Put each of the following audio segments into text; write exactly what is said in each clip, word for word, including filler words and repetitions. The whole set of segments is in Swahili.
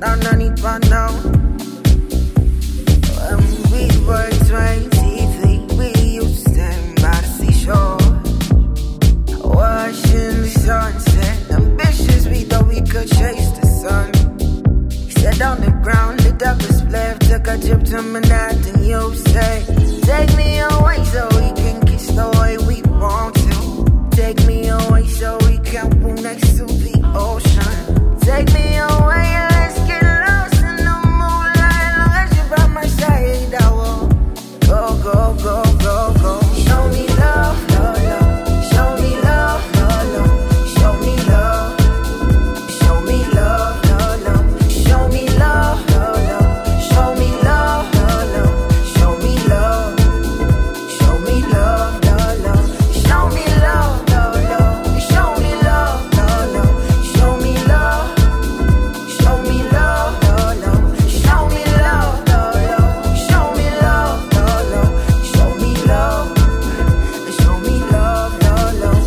down ninety-five now. When we were twenty-three, we used to stand by the seashore, watching the sunset. Ambitious, we thought we could chase the sun. Sat on the ground, lit up a spliff, took a trip to Manhattan. You say, take me away so we can kiss the way we want to. Take me away so we can pool next to the ocean. Take me away and let's get lost in the moonlight. Long as you're by my side, I will go, go, go, go, go. Show me love, love, love. Show me love, love, love. Show me love. Show me love, love, love. Show me love, love, love. Show me love, love, love. Show me love. Show me love, love, love. Show me love, love, love. Show me love, love, love. Show me love. Show me love, love, love. Show me love, love, love. Show me love, love, love. Show me love. Show me love, love, love.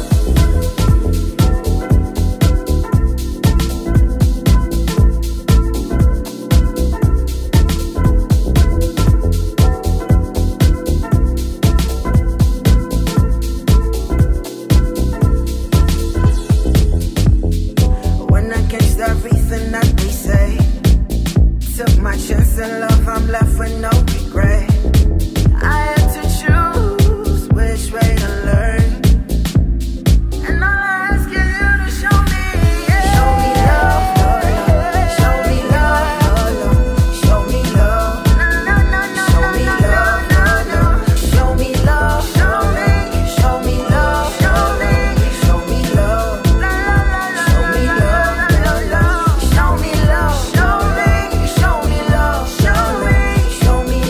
When I catch everything that they say, took my chance in love, I'm left with no regret. I had to choose which way to learn, and all I ask is you to show me, yeah. Show me love, love, love. Show me love, love, love. Show me love. No, no, no, show me love, no, no. Show me love, show me. Show me love, show me. Show me love, la, la, la, la. Show me love, love, love. Show me love, show me. Show me love, show me. Show me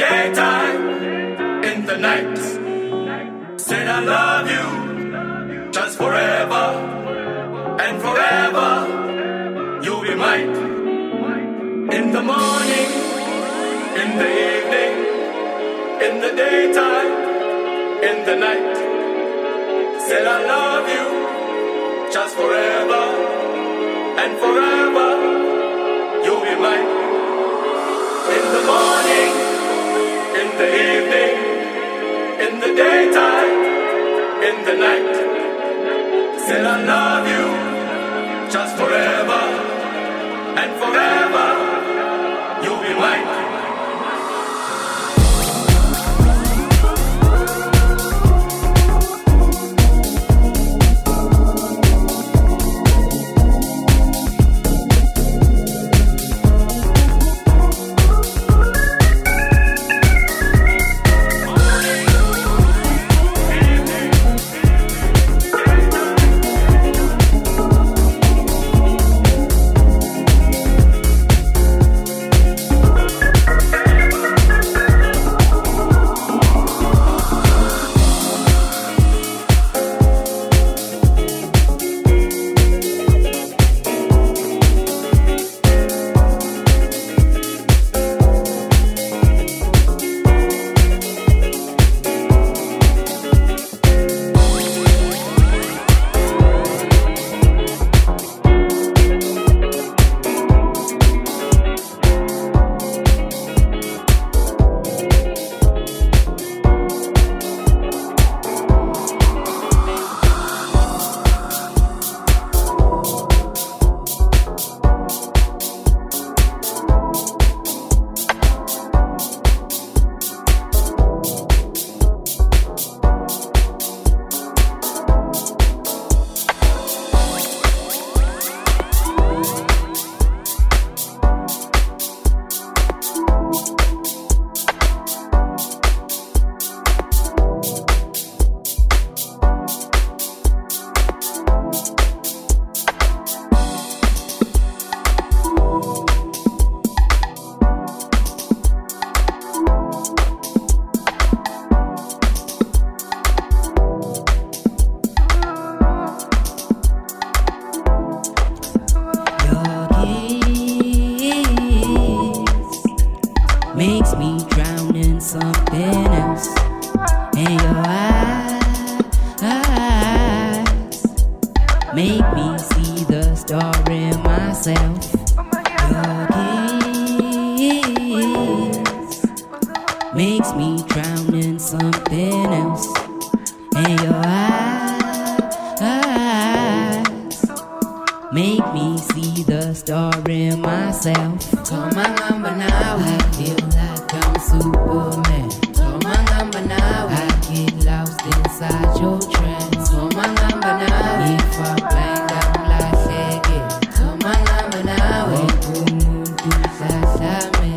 daytime, in the night. Said I love you, just forever, and forever, you'll be mine. In the morning, in the evening, in the daytime, in the night. Said I love you, just forever, and forever, you'll be mine. In the morning, in the evening, in the daytime, in the night. Said I love you, just forever, and forever, you'll be mine. Makes me drown in something else. And your eyes make me see the star in myself. Your kiss makes me drown in something else. And your eyes make me see the star in myself. Call my number now, I feel like I'm Superman. Call my number now, I get lost inside your trance. Call my number now, if I blind I'm like shaking. Call my number now, and boom boom do that that man.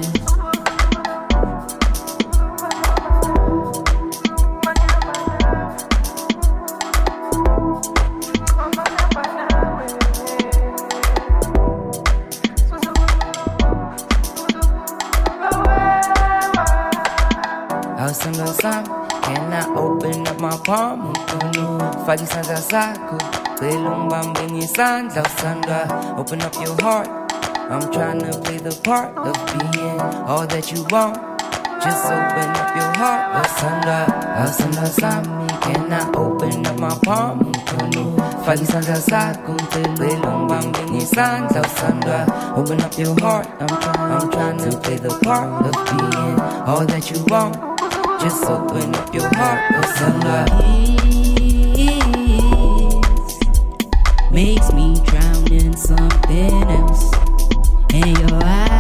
Can I open up my palm? Fagi sandra saku, belumbang bingi sandra sandra. Open up your heart. I'm trying to play the part of being all that you want. Just open up your heart, oh sandra, oh sandra sami. Can I open up my palm? Fagi sandra saku, belumbang bingi sandra sandra. Open up your heart. I'm trying, I'm trying to play the part of being all that you want. Just open up your heart, oh sunlight. Makes me drown in something else. And your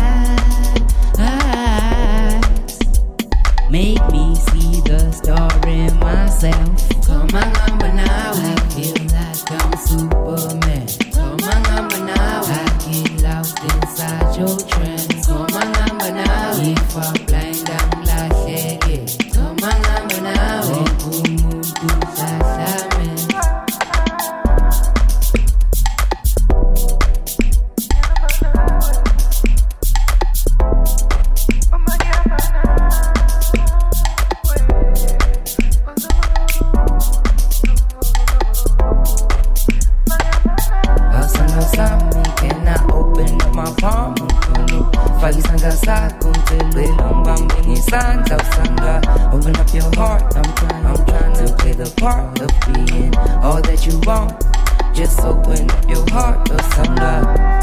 eyes make me see the star in myself. Call my number now, I feel like I'm Superman. Call my number now, I get lost inside your trance. Call my number now, if I'm blind I'm like shaggy. Call my number now, and boom boom do that that man. mkono faka isandla sakho ngicela ungibambe ngesandla usandla. Open up your heart, I'm trying, I'm trying to play the part of being all that you want. Just open up your heart usandla.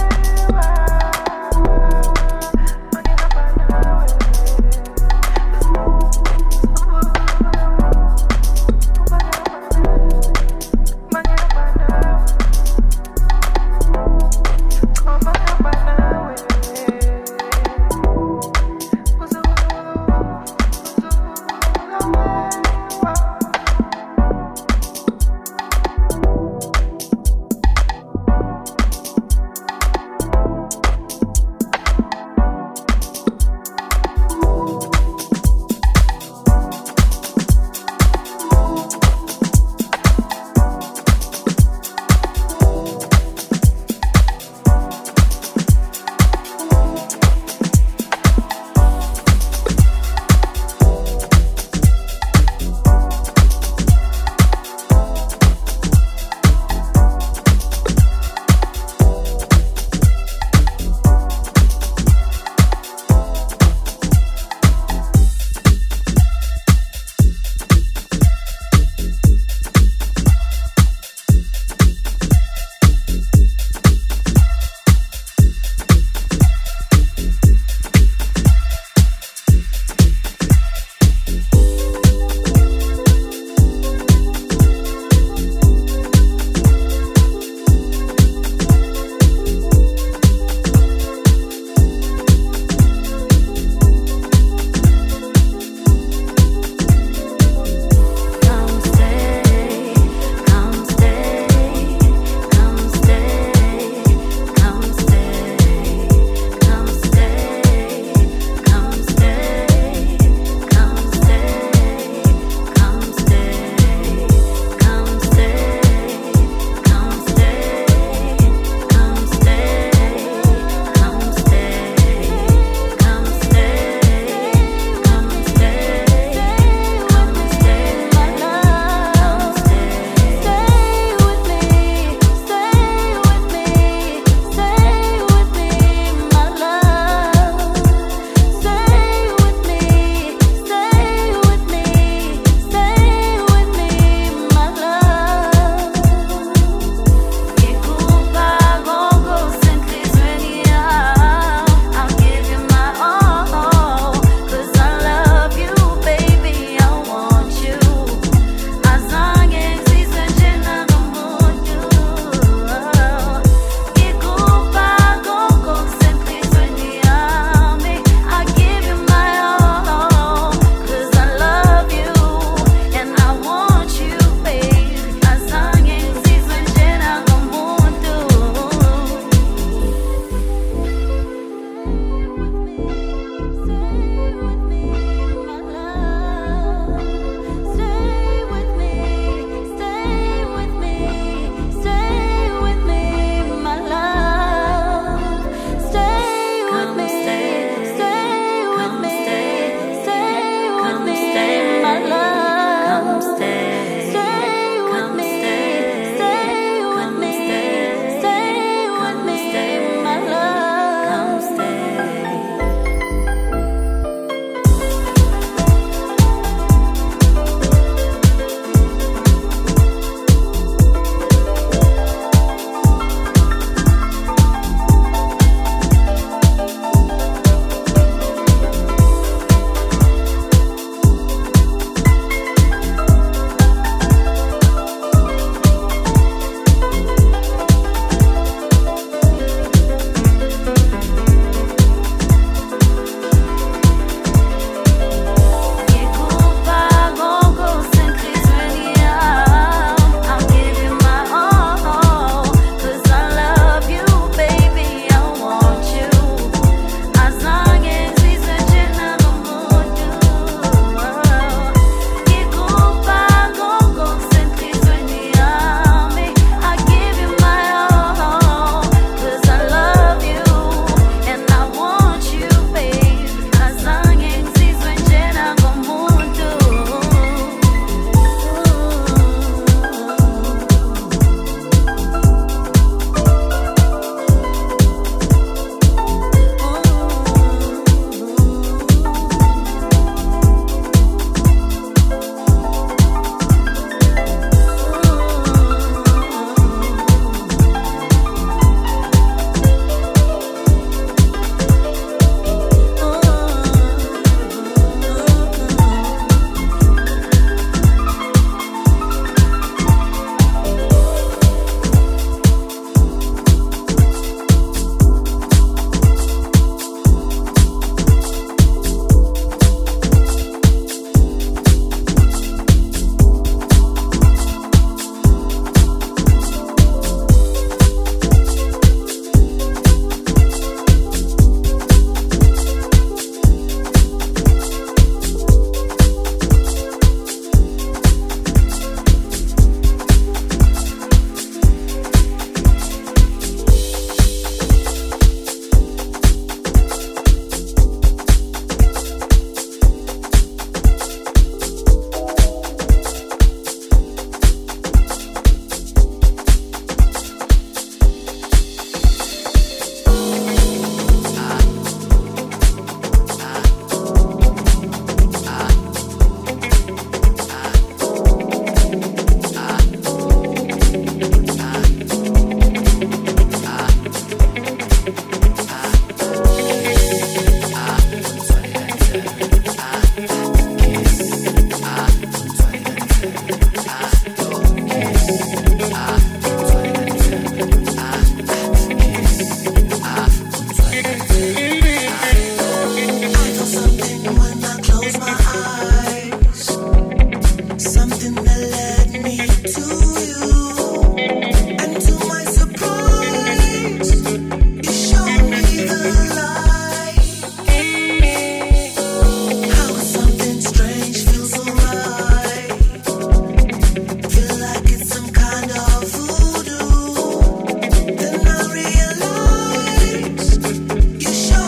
You show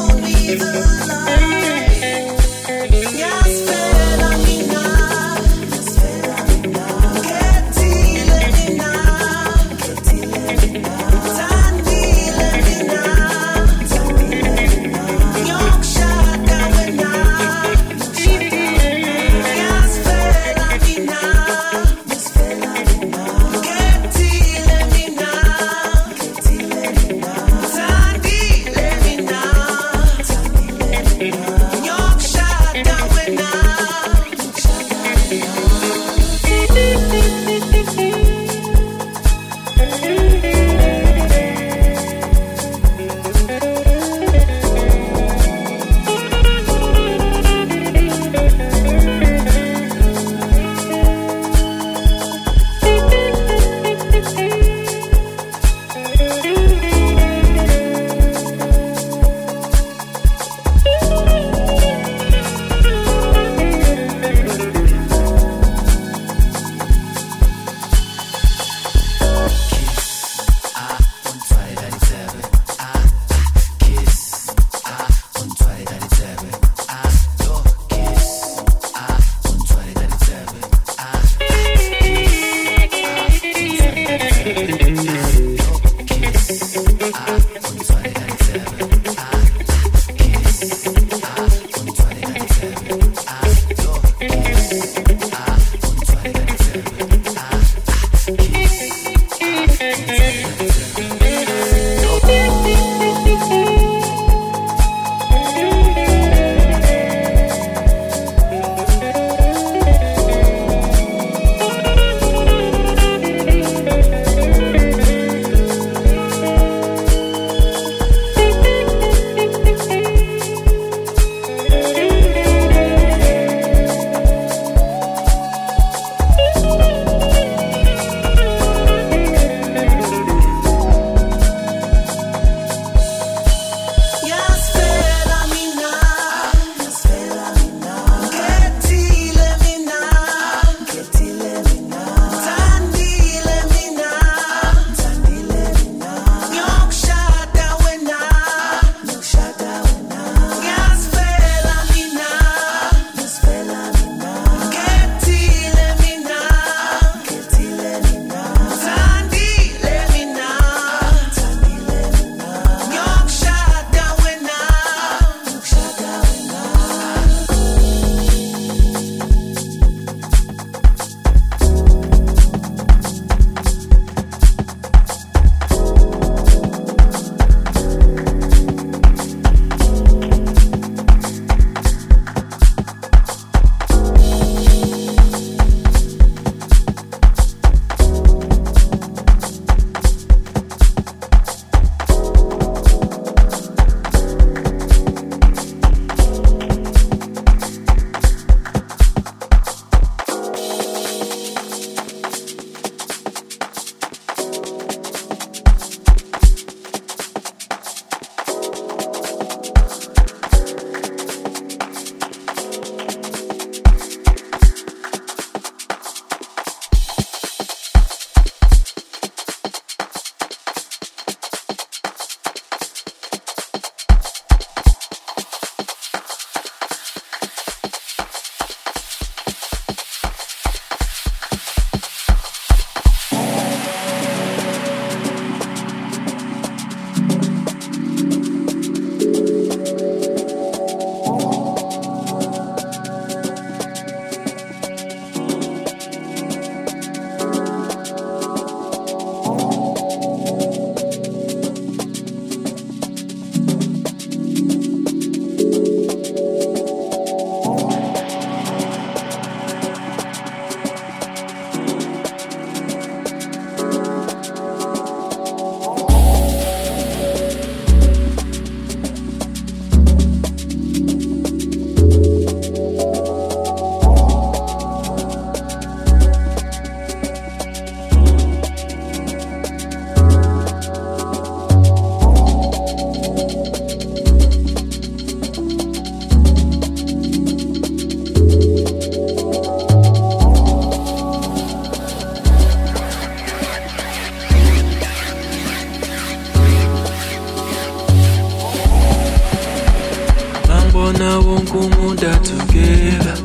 wonke umuntu together.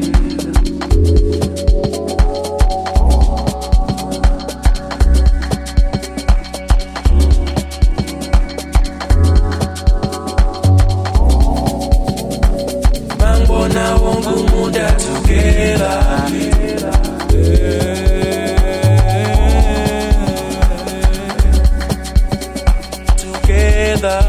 Mangibona wonke umuntu together. Together.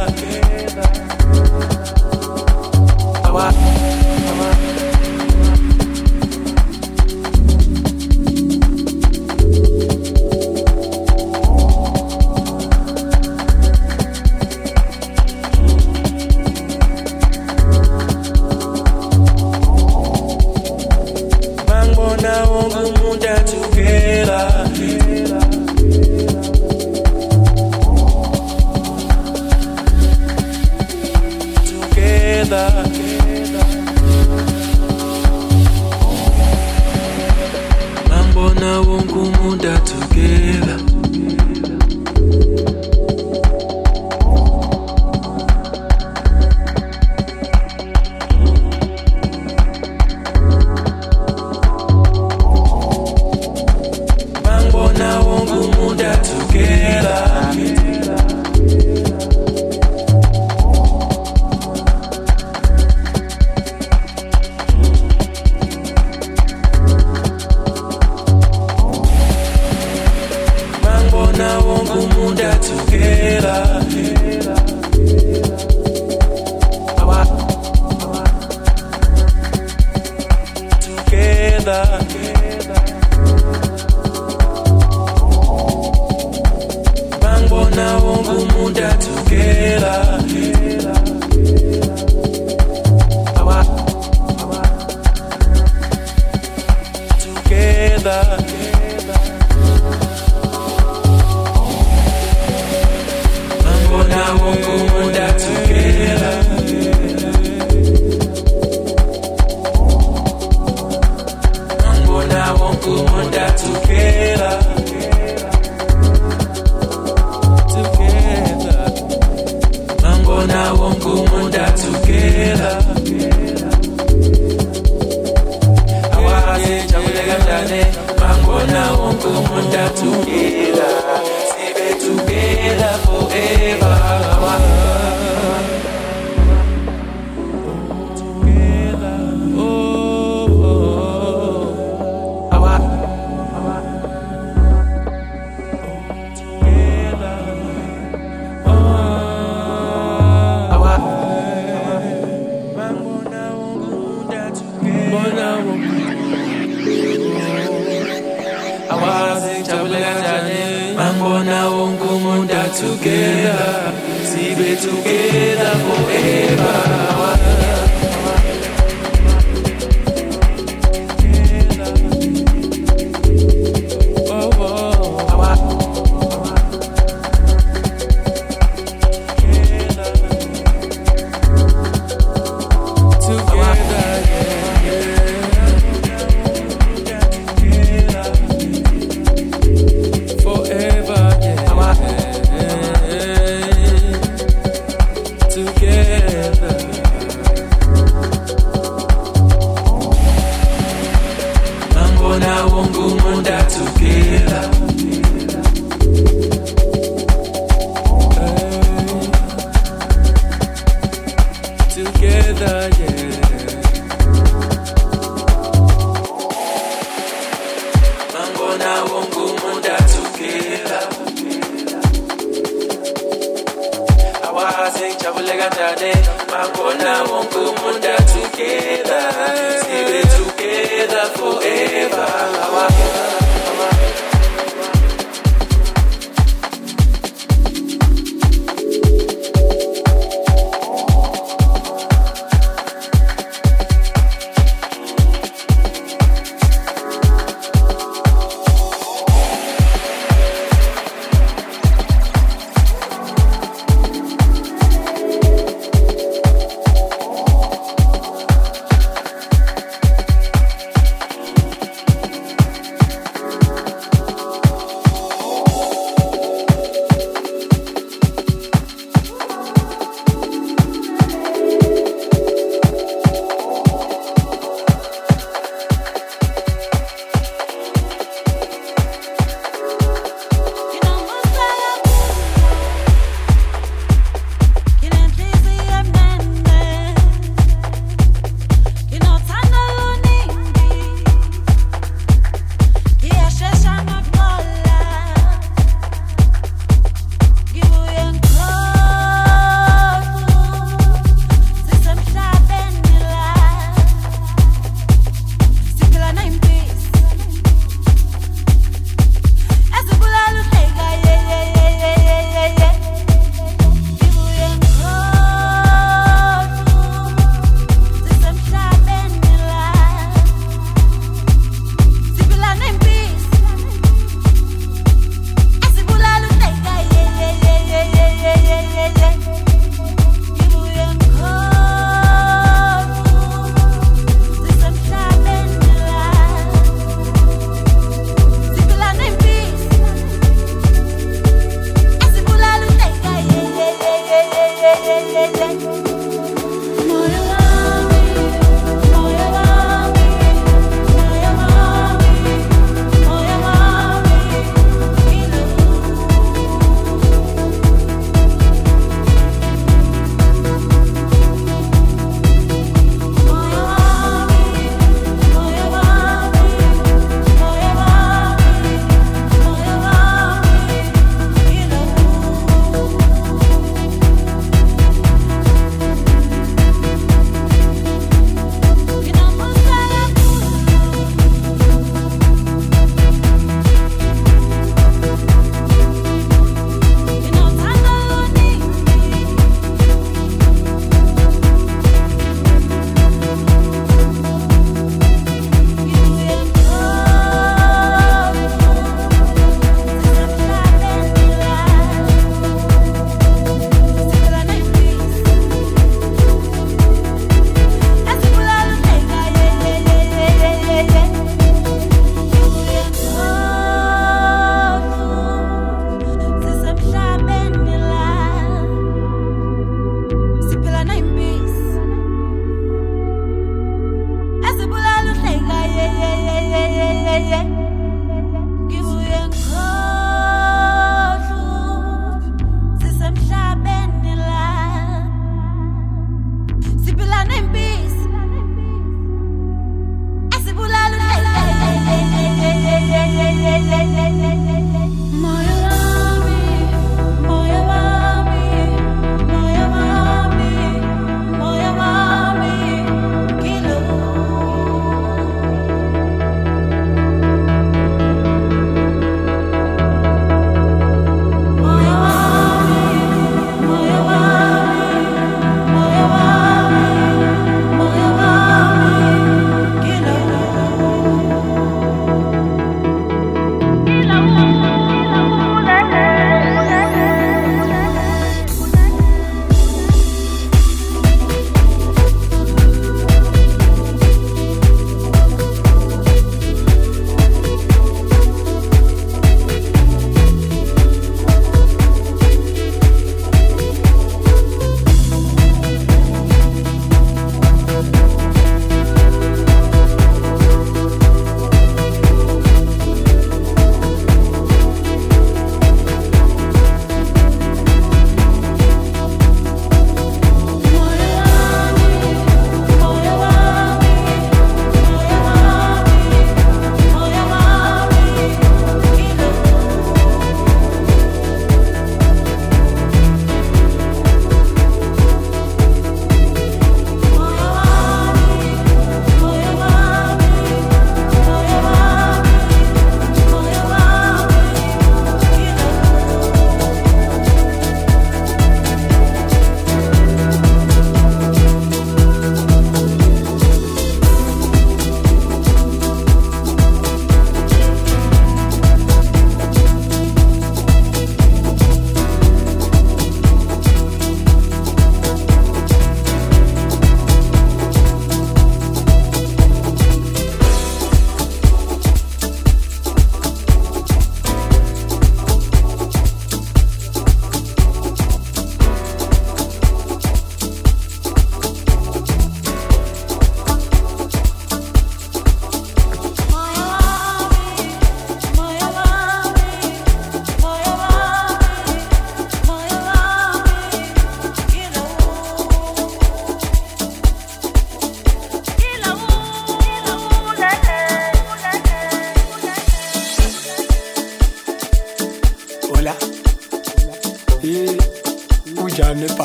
unjani ba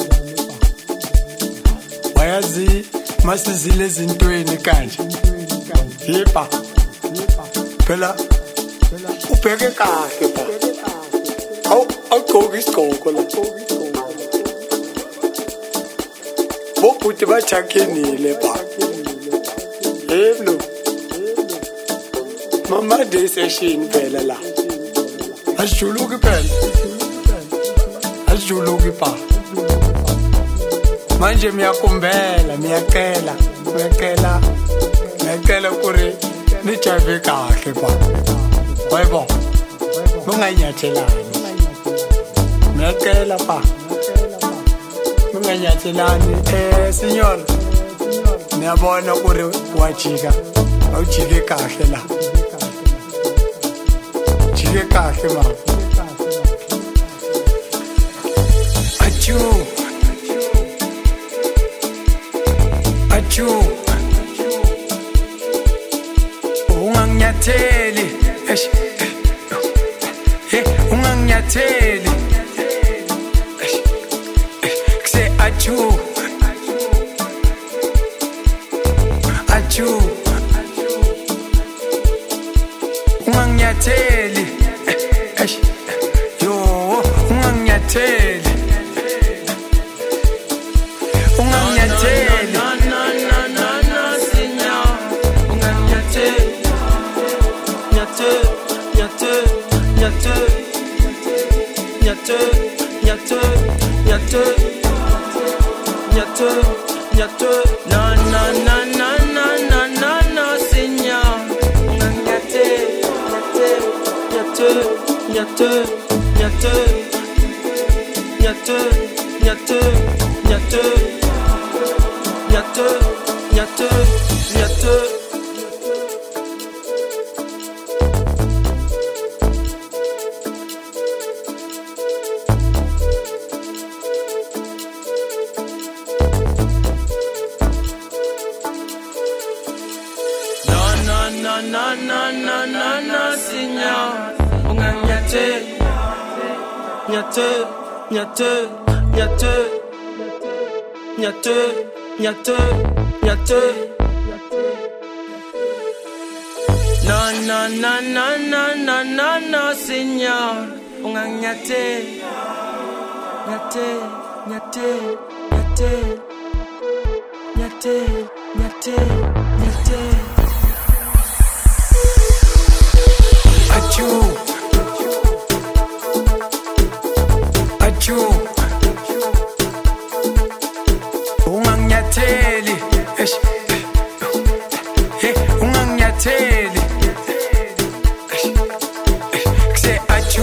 wayazi masizile ezintweni kanje yipa phela ubheke kahle ba awu awugqoki isigqoko la bobuti bachakenile ba yebo mama de session phela la asijuluki phela asijuluki pa manje miyakumbela miyacela miyacela miyacela kuri nijave kahle pa wayibo munganyathelani miyacela pa munganyathelani eh signor niyabona kuri wajika awujike kahle la jike kahle ma achu achu unganyatheli eish eh unganyatheli eish kse achu achu unganyatheli eish yo unganyatheli unganyatheli na na na na na sinya unganyatheli nyate nyate nyate nyate nyate nyate nyate nyate na na na na na na na na sinya unganyatheli nyate nyate nyate nyate nyate nyate nyate nyate nyate na na na na na signor unganyatheli nyatheli nyatheli nyatheli nyatheli nyatheli nyatheli na na na na na na na na signor unganyatheli nyatheli nyatheli nyatheli nyatheli nyatheli nyatheli Achu Achu Unganyatheli Eish Hey unganyatheli Kse achu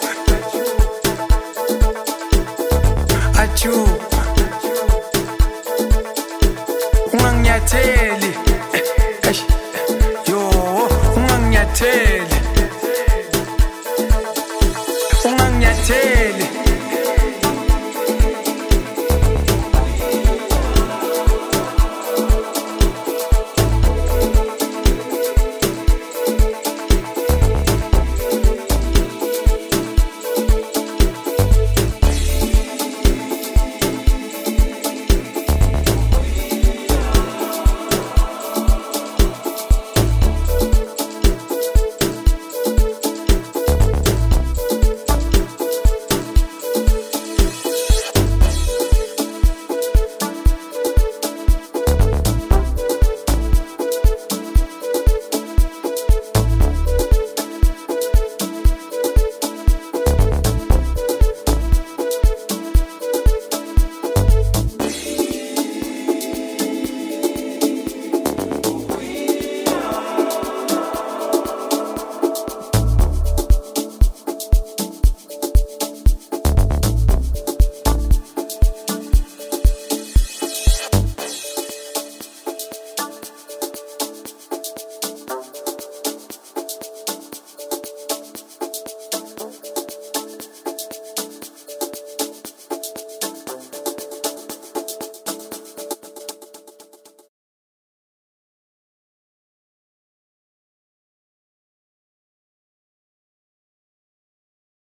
Achu Unganyatheli Eish